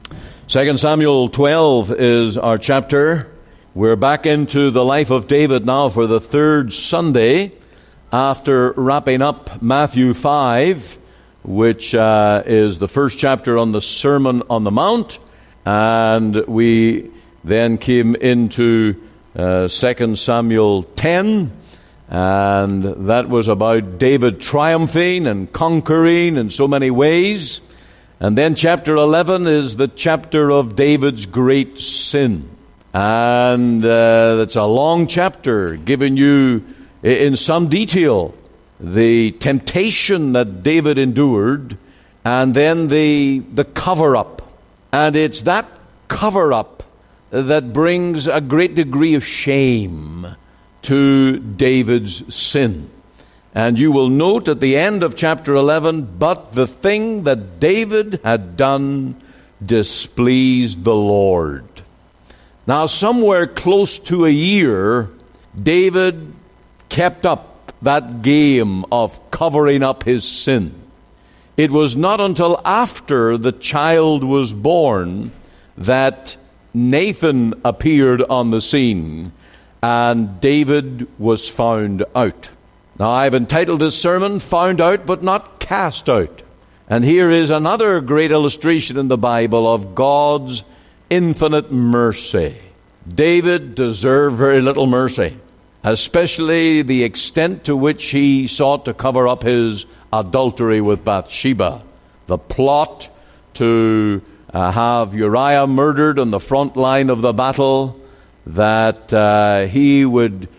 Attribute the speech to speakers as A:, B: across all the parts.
A: 2 Samuel 12 is our chapter. We're back into the life of David now for the third Sunday after wrapping up Matthew 5, which is the first chapter on the Sermon on the Mount. And we then came into 2 Samuel 10, and that was about David triumphing and conquering in so many ways. And then chapter 11 is the chapter of David's great sin. And it's a long chapter giving you in some detail the temptation that David endured and then the cover-up. And it's that cover-up that brings a great degree of shame to David's sin. And you will note at the end of chapter 11, but the thing that David had done displeased the Lord. Now, somewhere close to a year, David kept up that game of covering up his sin. It was not until after the child was born that Nathan appeared on the scene and David was found out. Now, I've entitled this sermon, Found Out But Not Cast Out. And here is another great illustration in the Bible of God's infinite mercy. David deserved very little mercy, especially the extent to which he sought to cover up his adultery with Bathsheba. The plot to have Uriah murdered on the front line of the battle, that he would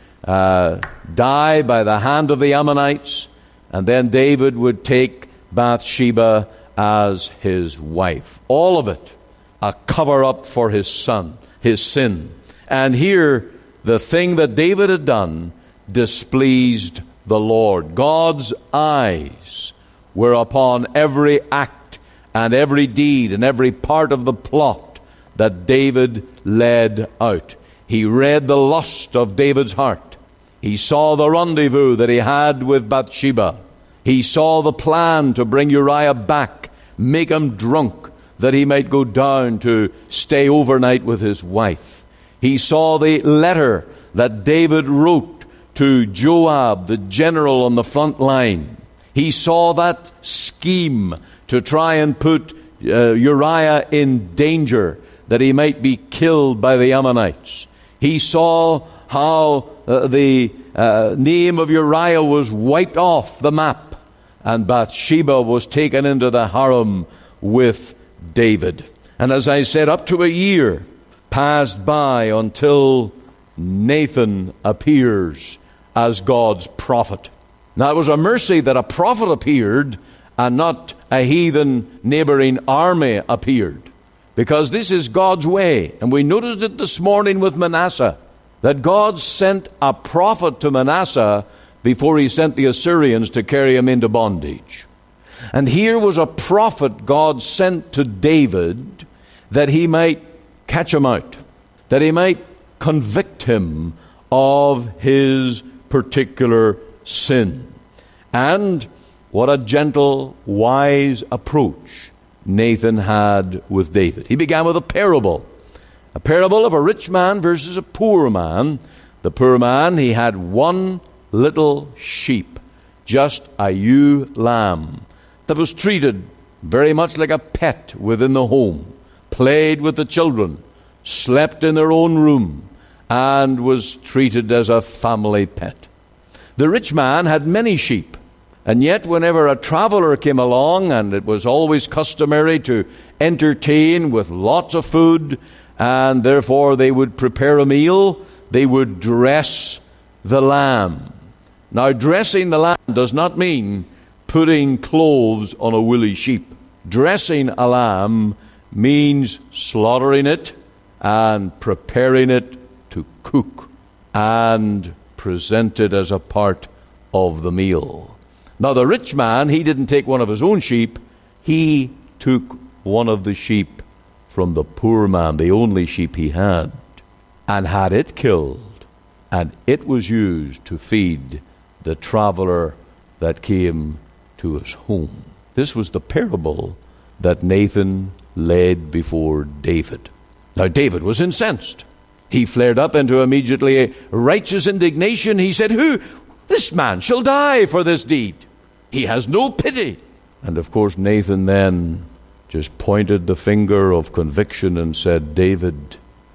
A: die by the hand of the Ammonites, and then David would take Bathsheba as his wife. All of it a cover-up for his sin. And here, the thing that David had done displeased the Lord. God's eyes were upon every act and every deed and every part of the plot that David led out. He read the lust of David's heart. He saw the rendezvous that he had with Bathsheba. He saw the plan to bring Uriah back, make him drunk, that he might go down to stay overnight with his wife. He saw the letter that David wrote to Joab, the general on the front line. He saw that scheme to try and put Uriah in danger, that he might be killed by the Ammonites. He saw how the name of Uriah was wiped off the map, and Bathsheba was taken into the harem with David. And as I said, up to a year passed by until Nathan appears as God's prophet. Now, it was a mercy that a prophet appeared and not a heathen neighboring army appeared, because this is God's way. And we noticed it this morning with Manasseh, that God sent a prophet to Manasseh before he sent the Assyrians to carry him into bondage. And here was a prophet God sent to David that he might catch him out, that he might convict him of his particular sin. And what a gentle, wise approach Nathan had with David. He began with a parable of a rich man versus a poor man. The poor man, he had one little sheep, just a ewe lamb, that was treated very much like a pet within the home, played with the children, slept in their own room, and was treated as a family pet. The rich man had many sheep, and yet whenever a traveler came along, and it was always customary to entertain with lots of food, and therefore they would prepare a meal, they would dress the lamb. Now, dressing the lamb does not mean putting clothes on a woolly sheep. Dressing a lamb means slaughtering it and preparing it to cook and present it as a part of the meal. Now, the rich man, he didn't take one of his own sheep. He took one of the sheep from the poor man, the only sheep he had, and had it killed, and it was used to feed the traveler that came to his home. This was the parable that Nathan laid before David. Now David was incensed. He flared up into immediately a righteous indignation. He said, this man shall die for this deed. He has no pity. And of course Nathan then just pointed the finger of conviction and said, David,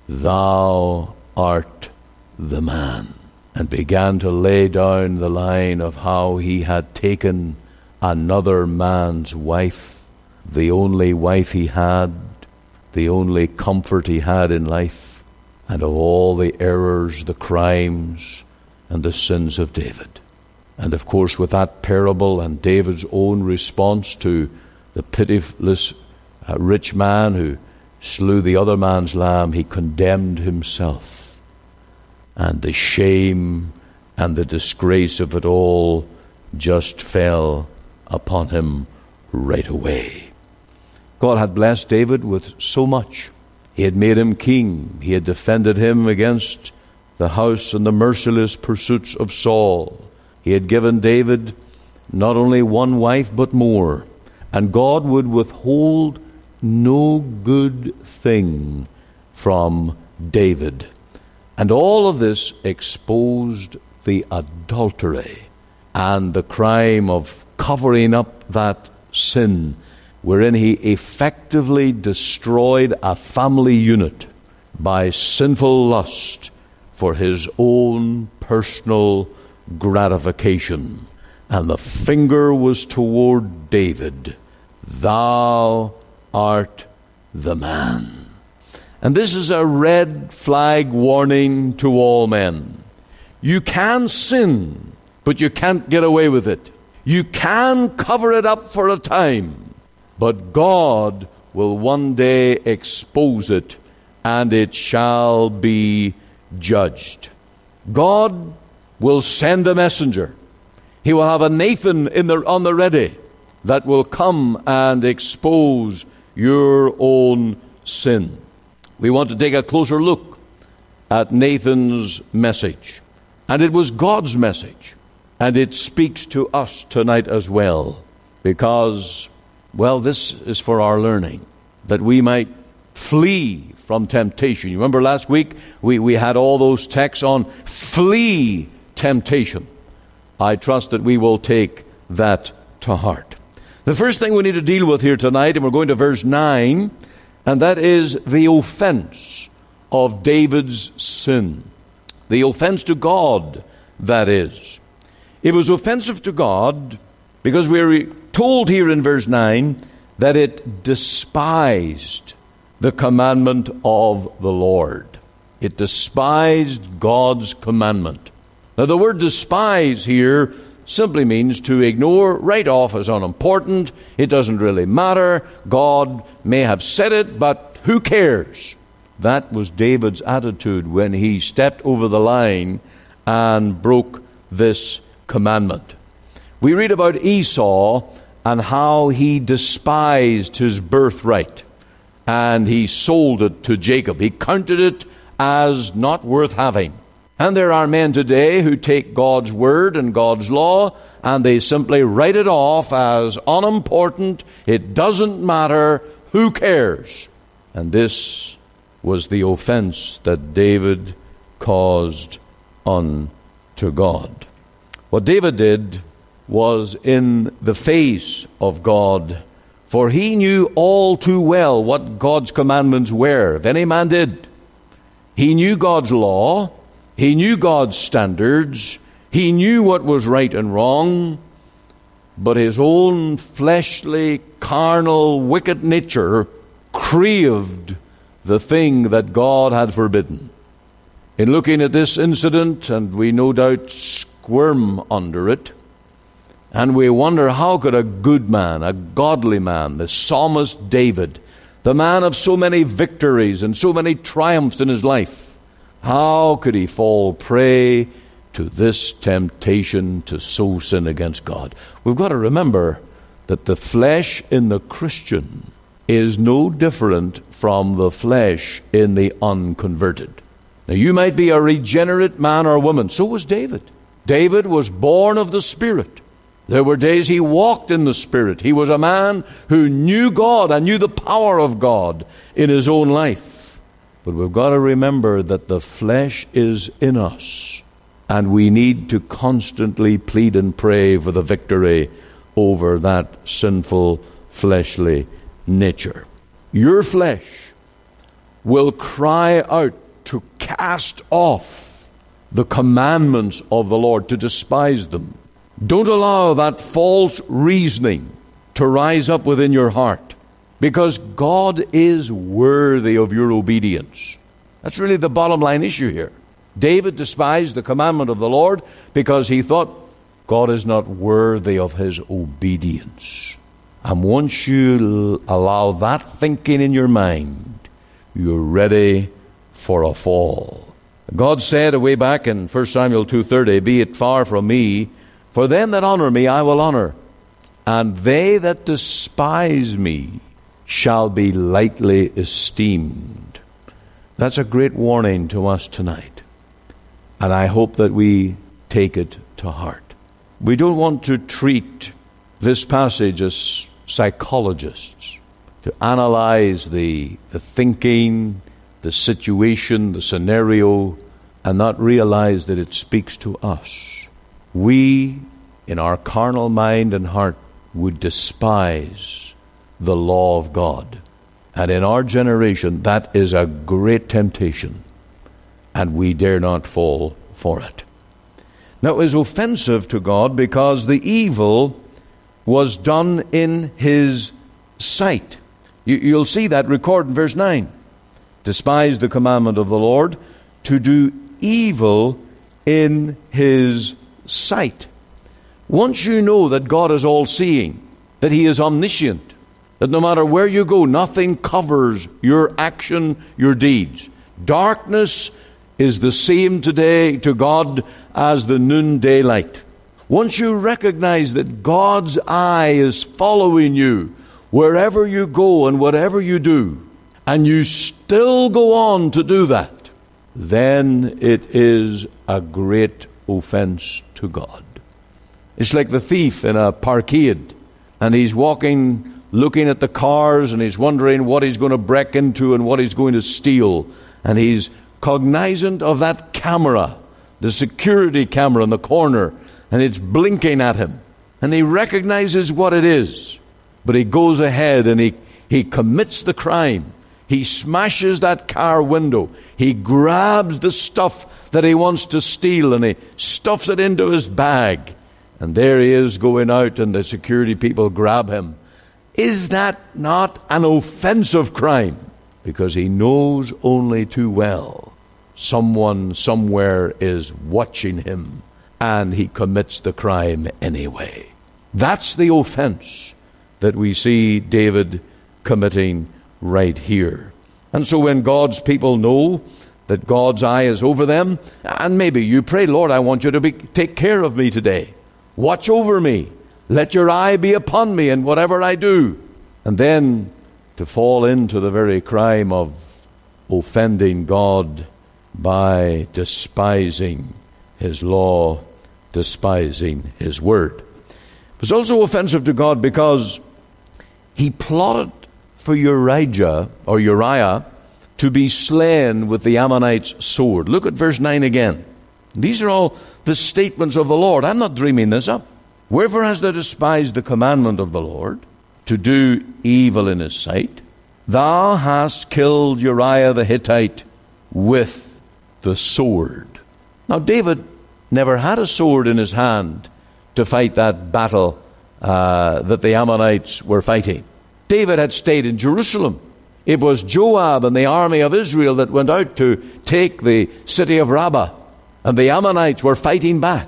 A: thou art the man. And began to lay down the line of how he had taken another man's wife, the only wife he had, the only comfort he had in life, and of all the errors, the crimes, and the sins of David. And of course, with that parable and David's own response to the pitiless rich man who slew the other man's lamb, he condemned himself. And the shame and the disgrace of it all just fell upon him right away. God had blessed David with so much. He had made him king. He had defended him against the house and the merciless pursuits of Saul. He had given David not only one wife but more. And God would withhold no good thing from David. And all of this exposed the adultery and the crime of covering up that sin, wherein he effectively destroyed a family unit by sinful lust for his own personal gratification. And the finger was toward David. Thou art the man. And this is a red flag warning to all men. You can sin, but you can't get away with it. You can cover it up for a time, but God will one day expose it, and it shall be judged. God will send a messenger. He will have a Nathan on the ready that will come and expose your own sin. We want to take a closer look at Nathan's message. And it was God's message. And it speaks to us tonight as well. Because, well, this is for our learning. That we might flee from temptation. You remember last week we had all those texts on flee temptation. I trust that we will take that to heart. The first thing we need to deal with here tonight, and we're going to verse 9, and that is the offense of David's sin. The offense to God, that is. It was offensive to God because we're told here in verse 9 that it despised the commandment of the Lord. It despised God's commandment. Now the word despise here simply means to ignore, write off as unimportant. It doesn't really matter. God may have said it, but who cares? That was David's attitude when he stepped over the line and broke this commandment. We read about Esau and how he despised his birthright and he sold it to Jacob. He counted it as not worth having. And there are men today who take God's word and God's law and they simply write it off as unimportant. It doesn't matter. Who cares? And this was the offense that David caused unto God. What David did was in the face of God, for he knew all too well what God's commandments were, if any man did. He knew God's law. He knew God's standards. He knew what was right and wrong. But his own fleshly, carnal, wicked nature craved the thing that God had forbidden. In looking at this incident, and we no doubt squirm under it, and we wonder how could a good man, a godly man, the psalmist David, the man of so many victories and so many triumphs in his life, how could he fall prey to this temptation to so sin against God? We've got to remember that the flesh in the Christian is no different from the flesh in the unconverted. Now, you might be a regenerate man or woman. So was David. David was born of the Spirit. There were days he walked in the Spirit. He was a man who knew God and knew the power of God in his own life. But we've got to remember that the flesh is in us, and we need to constantly plead and pray for the victory over that sinful, fleshly nature. Your flesh will cry out to cast off the commandments of the Lord, to despise them. Don't allow that false reasoning to rise up within your heart, because God is worthy of your obedience. That's really the bottom line issue here. David despised the commandment of the Lord because he thought God is not worthy of his obedience. And once you allow that thinking in your mind, you're ready for a fall. God said way back in 1 Samuel 2:30, "Be it far from me, for them that honor me I will honor, and they that despise me shall be lightly esteemed." That's a great warning to us tonight, and I hope that we take it to heart. We don't want to treat this passage as psychologists, to analyze the thinking, the situation, the scenario, and not realize that it speaks to us. We, in our carnal mind and heart, would despise the law of God. And in our generation, that is a great temptation, and we dare not fall for it. Now, it is offensive to God because the evil was done in his sight. You'll see that recorded in verse 9. Despise the commandment of the Lord, to do evil in his sight. Once you know that God is all-seeing, that he is omniscient, that no matter where you go, nothing covers your action, your deeds. Darkness is the same today to God as the noonday light. Once you recognize that God's eye is following you wherever you go and whatever you do, and you still go on to do that, then it is a great offense to God. It's like the thief in a parkade, and he's walking, looking at the cars, and he's wondering what he's going to break into and what he's going to steal. And he's cognizant of that camera, the security camera in the corner, and it's blinking at him. And he recognizes what it is. But he goes ahead and he commits the crime. He smashes that car window. He grabs the stuff that he wants to steal and he stuffs it into his bag. And there he is going out, and the security people grab him. Is that not an offensive crime? Because he knows only too well someone somewhere is watching him, and he commits the crime anyway. That's the offense that we see David committing right here. And so when God's people know that God's eye is over them, and maybe you pray, Lord, I want you to take care of me today. Watch over me. Let your eye be upon me in whatever I do. And then to fall into the very crime of offending God by despising his law, despising his word. It's also offensive to God because he plotted for Uriah to be slain with the Ammonites' sword. Look at verse 9 again. These are all the statements of the Lord. I'm not dreaming this up. Wherefore hast thou despised the commandment of the Lord, to do evil in his sight? Thou hast killed Uriah the Hittite with the sword. Now David never had a sword in his hand to fight that battle that the Ammonites were fighting. David had stayed in Jerusalem. It was Joab and the army of Israel that went out to take the city of Rabbah, and the Ammonites were fighting back.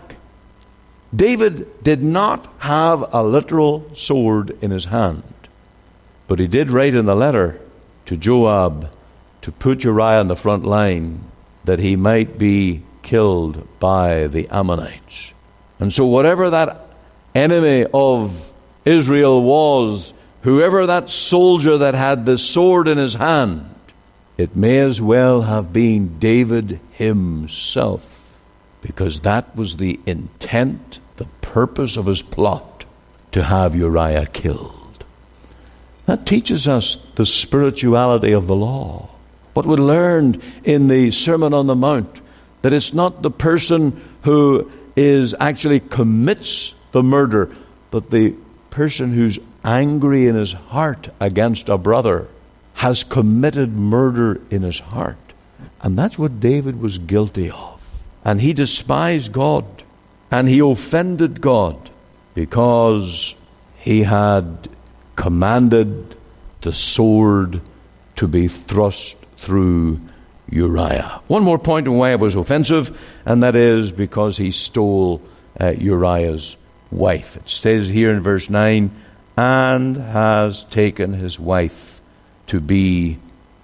A: David did not have a literal sword in his hand, but he did write in the letter to Joab to put Uriah in the front line that he might be killed by the Ammonites. And so whatever that enemy of Israel was, whoever that soldier that had the sword in his hand, it may as well have been David himself, because that was the intent, the purpose of his plot to have Uriah killed. That teaches us the spirituality of the law. What we learned in the Sermon on the Mount, that it's not the person who actually commits the murder, but the person who's angry in his heart against a brother has committed murder in his heart. And that's what David was guilty of. And he despised God, and he offended God because he had commanded the sword to be thrust through Uriah. One more point on why it was offensive, and that is because he stole Uriah's wife. It says here in verse 9, and has taken his wife to be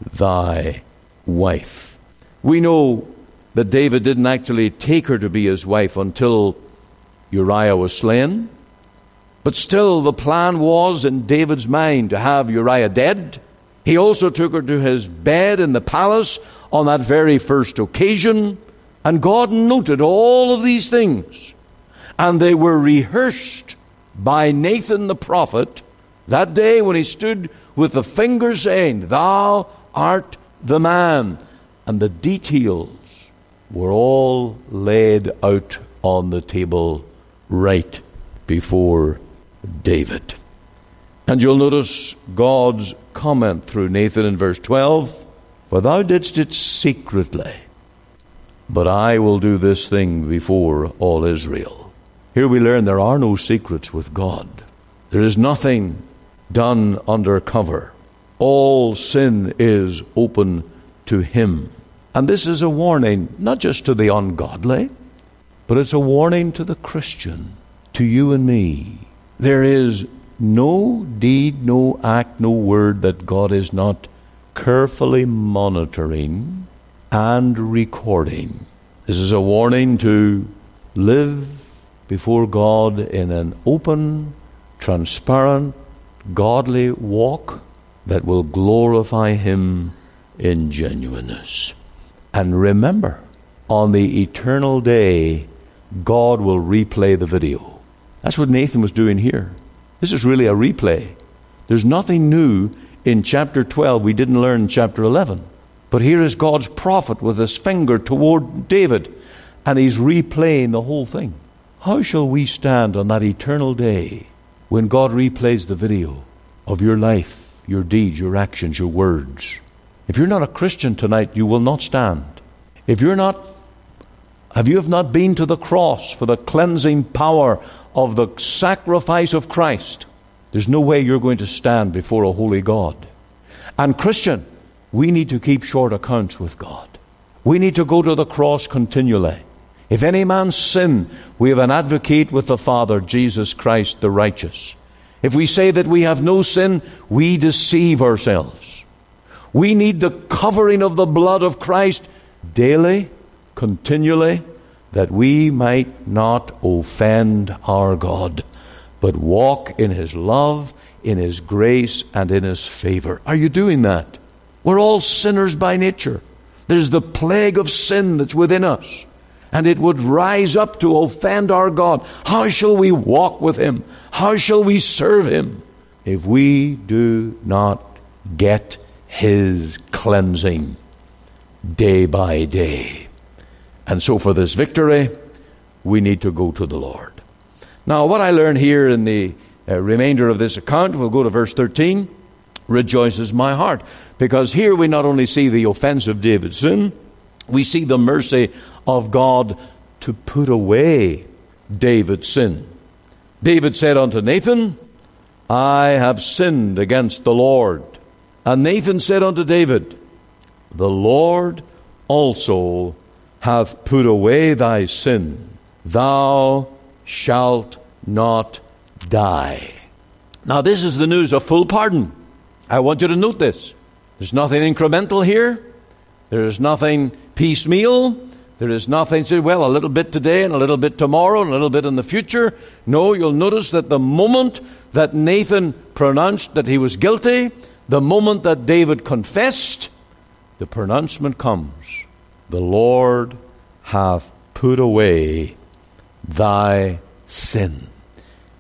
A: thy wife. We know that David didn't actually take her to be his wife until Uriah was slain. But still, the plan was in David's mind to have Uriah dead. He also took her to his bed in the palace on that very first occasion. And God noted all of these things. And they were rehearsed by Nathan the prophet that day when he stood with the finger saying, "Thou art the man." And the details were all laid out on the table right before David. And you'll notice God's comment through Nathan in verse 12, "For thou didst it secretly, but I will do this thing before all Israel." Here we learn there are no secrets with God. There is nothing done under cover. All sin is open to him. And this is a warning, not just to the ungodly, but it's a warning to the Christian, to you and me. There is no deed, no act, no word that God is not carefully monitoring and recording. This is a warning to live before God in an open, transparent, godly walk that will glorify him in genuineness. And remember, on the eternal day, God will replay the video. That's what Nathan was doing here. This is really a replay. There's nothing new in chapter 12 we didn't learn in chapter 11. But here is God's prophet with his finger toward David, and he's replaying the whole thing. How shall we stand on that eternal day when God replays the video of your life, your deeds, your actions, your words? If you're not a Christian tonight, you will not stand. If you have not been to the cross for the cleansing power of the sacrifice of Christ, there's no way you're going to stand before a holy God. And Christian, we need to keep short accounts with God. We need to go to the cross continually. If any man sin, we have an advocate with the Father, Jesus Christ the righteous. If we say that we have no sin, we deceive ourselves. We need the covering of the blood of Christ daily, continually, that we might not offend our God, but walk in his love, in his grace, and in his favor. Are you doing that? We're all sinners by nature. There's the plague of sin that's within us, and it would rise up to offend our God. How shall we walk with him? How shall we serve him if we do not get his cleansing day by day? And so for this victory, we need to go to the Lord. Now, what I learn here in the remainder of this account, we'll go to verse 13, rejoices my heart. Because here we not only see the offense of David's sin, we see the mercy of God to put away David's sin. David said unto Nathan, I have sinned against the Lord. And Nathan said unto David, the Lord also hath put away thy sin. Thou shalt not die. Now this is the news of full pardon. I want you to note this. There's nothing incremental here. There is nothing piecemeal. There is nothing, say, well, a little bit today and a little bit tomorrow and a little bit in the future. No, you'll notice that the moment that Nathan pronounced that he was guilty, the moment that David confessed, the pronouncement comes. The Lord hath put away thy sin.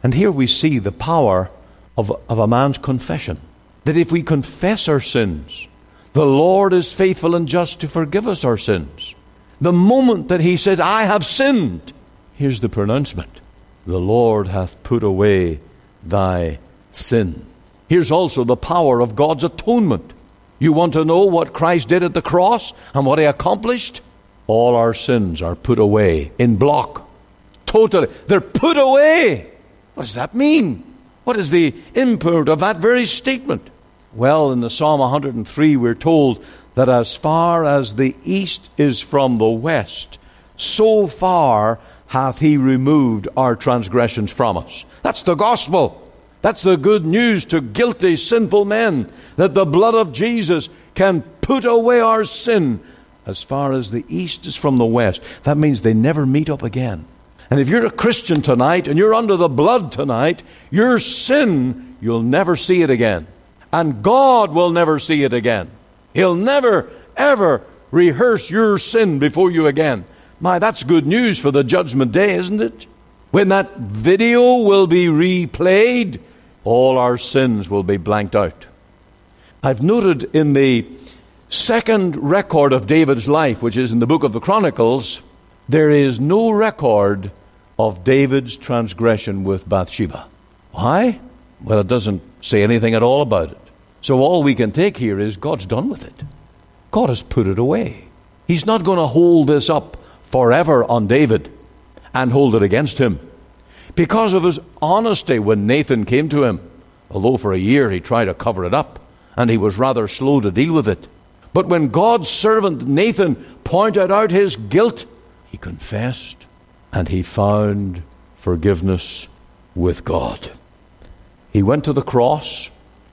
A: And here we see the power of a man's confession. That if we confess our sins, the Lord is faithful and just to forgive us our sins. The moment that he said, I have sinned, here's the pronouncement. The Lord hath put away thy sin. Here's also the power of God's atonement. You want to know what Christ did at the cross and what he accomplished? All our sins are put away in block. Totally. They're put away. What does that mean? What is the import of that very statement? Well, in the Psalm 103, we're told that as far as the east is from the west, so far hath he removed our transgressions from us. That's the gospel. That's the good news to guilty, sinful men, that the blood of Jesus can put away our sin as far as the east is from the west. That means they never meet up again. And if you're a Christian tonight and you're under the blood tonight, your sin, you'll never see it again. And God will never see it again. He'll never, ever rehearse your sin before you again. My, that's good news for the judgment day, isn't it? When that video will be replayed, all our sins will be blanked out. I've noted in the second record of David's life, which is in the book of the Chronicles, there is no record of David's transgression with Bathsheba. Why? Well, it doesn't say anything at all about it. So all we can take here is God's done with it. God has put it away. He's not going to hold this up forever on David and hold it against him. Because of his honesty when Nathan came to him, although for a year he tried to cover it up, and he was rather slow to deal with it. But when God's servant Nathan pointed out his guilt, he confessed and he found forgiveness with God. He went to the cross,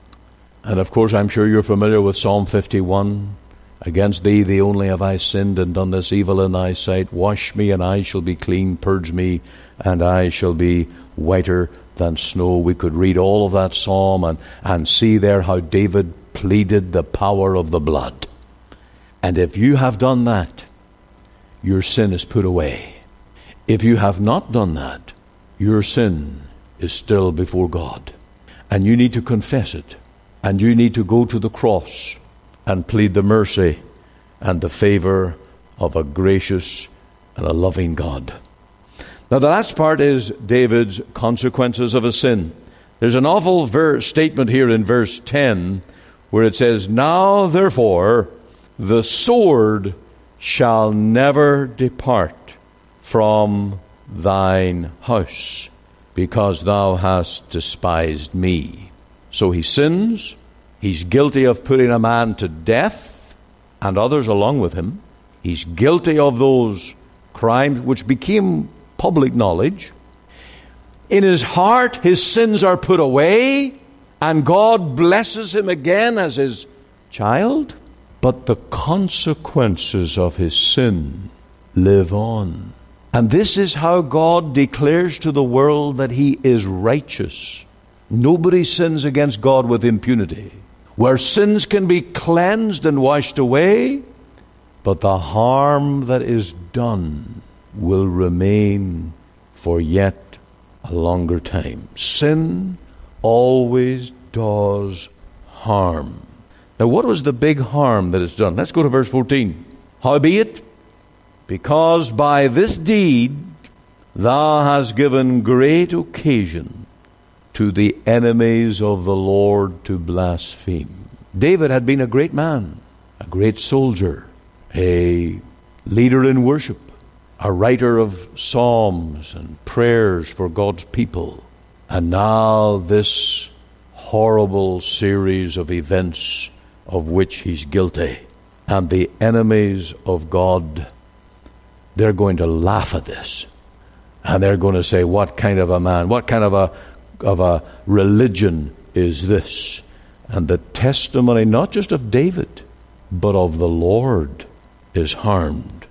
A: and of course I'm sure you're familiar with Psalm 51. Against thee, thee only have I sinned and done this evil in thy sight. Wash me and I shall be clean. Purge me and I shall be whiter than snow. We could read all of that psalm and see there how David pleaded the power of the blood. And if you have done that, your sin is put away. If you have not done that, your sin is still before God. And you need to confess it. And you need to go to the cross and plead the mercy and the favor of a gracious and a loving God. Now the last part is David's consequences of his sin. There's an awful statement here in verse 10 where it says, Now therefore the sword shall never depart from thine house, because thou hast despised me. So he sins. He's guilty of putting a man to death and others along with him. He's guilty of those crimes which became public knowledge. In his heart, his sins are put away, and God blesses him again as his child. But the consequences of his sin live on. And this is how God declares to the world that he is righteous. Nobody sins against God with impunity. Where sins can be cleansed and washed away, but the harm that is done will remain for yet a longer time. Sin always does harm. Now, what was the big harm that is done? Let's go to verse 14. Howbeit, because by this deed thou hast given great occasion to the enemies of the Lord to blaspheme. David had been a great man, a great soldier, a leader in worship, a writer of psalms and prayers for God's people. And now this horrible series of events of which he's guilty. And the enemies of God, they're going to laugh at this. And they're going to say, what kind of a man, what kind of a religion is this? And the testimony not just of David, but of the Lord is harmed.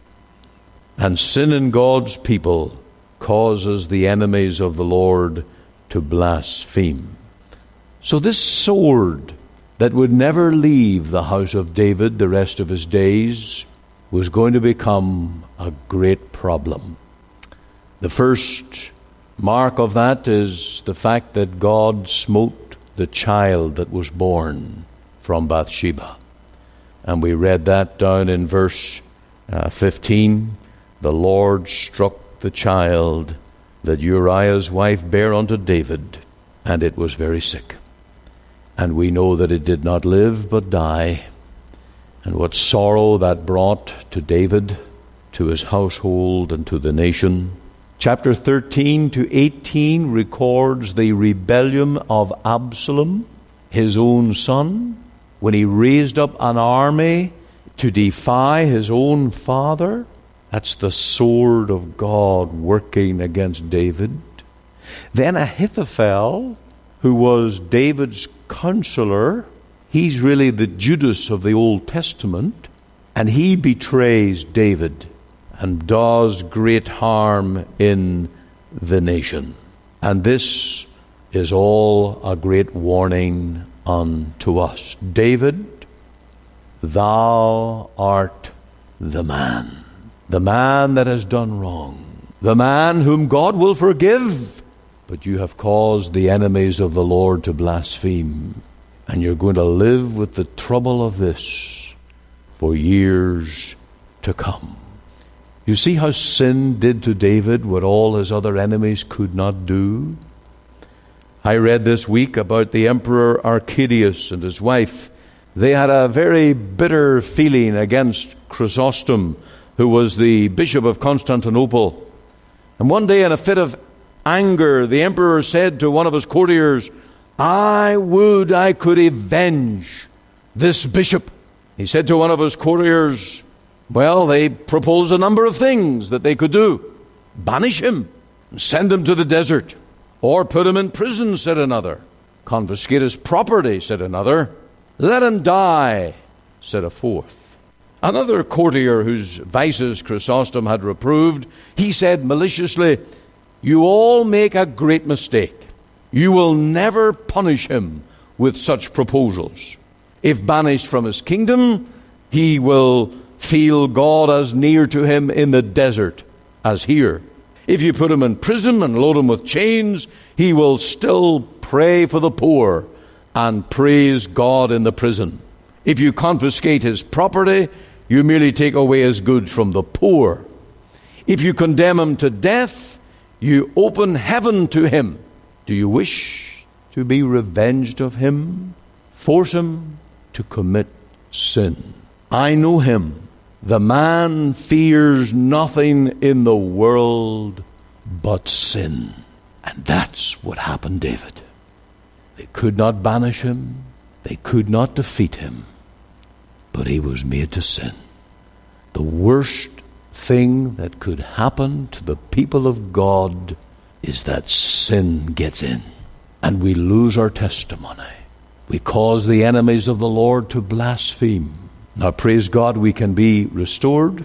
A: And sin in God's people causes the enemies of the Lord to blaspheme. So this sword that would never leave the house of David the rest of his days was going to become a great problem. The first mark of that is the fact that God smote the child that was born from Bathsheba. And we read that down in verse 15. The Lord struck the child that Uriah's wife bare unto David, and it was very sick. And we know that it did not live but die. And what sorrow that brought to David, to his household, and to the nation. Chapter 13 to 18 records the rebellion of Absalom, his own son, when he raised up an army to defy his own father. That's the sword of God working against David. Then Ahithophel, who was David's counselor, he's really the Judas of the Old Testament, and he betrays David and does great harm in the nation. And this is all a great warning unto us. David, thou art the man that has done wrong, the man whom God will forgive, but you have caused the enemies of the Lord to blaspheme, and you're going to live with the trouble of this for years to come. You see how sin did to David what all his other enemies could not do? I read this week about the Emperor Arcadius and his wife. They had a very bitter feeling against Chrysostom, who was the Bishop of Constantinople. And one day in a fit of anger, the emperor said to one of his courtiers, I would I could avenge this bishop. He said to one of his courtiers, well, they proposed a number of things that they could do. Banish him and send him to the desert. Or put him in prison, said another. Confiscate his property, said another. Let him die, said a fourth. Another courtier whose vices Chrysostom had reproved, he said maliciously, you all make a great mistake. You will never punish him with such proposals. If banished from his kingdom, he will feel God as near to him in the desert as here. If you put him in prison and load him with chains, he will still pray for the poor and praise God in the prison. If you confiscate his property, you merely take away his goods from the poor. If you condemn him to death, you open heaven to him. Do you wish to be revenged of him? Force him to commit sin. I know him. The man fears nothing in the world but sin. And that's what happened to David. They could not banish him. They could not defeat him. But he was made to sin. The worst thing that could happen to the people of God is that sin gets in. And we lose our testimony. We cause the enemies of the Lord to blaspheme. Now, praise God, we can be restored,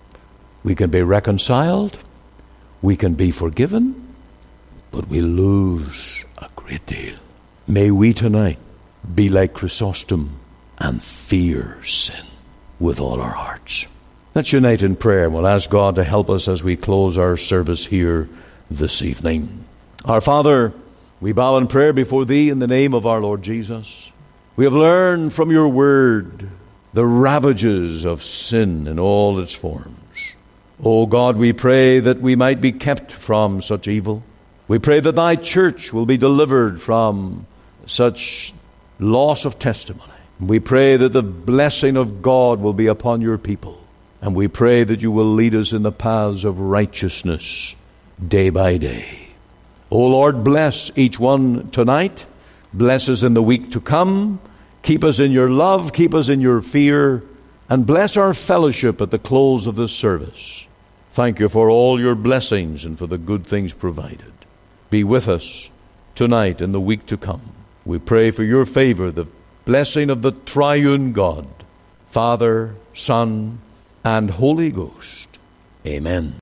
A: we can be reconciled, we can be forgiven, but we lose a great deal. May we tonight be like Chrysostom and fear sin with all our hearts. Let's unite in prayer. We'll ask God to help us as we close our service here this evening. Our Father, we bow in prayer before Thee in the name of our Lord Jesus. We have learned from Your Word the ravages of sin in all its forms. O God, we pray that we might be kept from such evil. We pray that Thy church will be delivered from such loss of testimony. We pray that the blessing of God will be upon Your people. And we pray that You will lead us in the paths of righteousness day by day. O Lord, bless each one tonight. Bless us in the week to come. Keep us in Your love, keep us in Your fear, and bless our fellowship at the close of this service. Thank You for all Your blessings and for the good things provided. Be with us tonight and the week to come. We pray for Your favor, the blessing of the triune God, Father, Son, and Holy Ghost. Amen.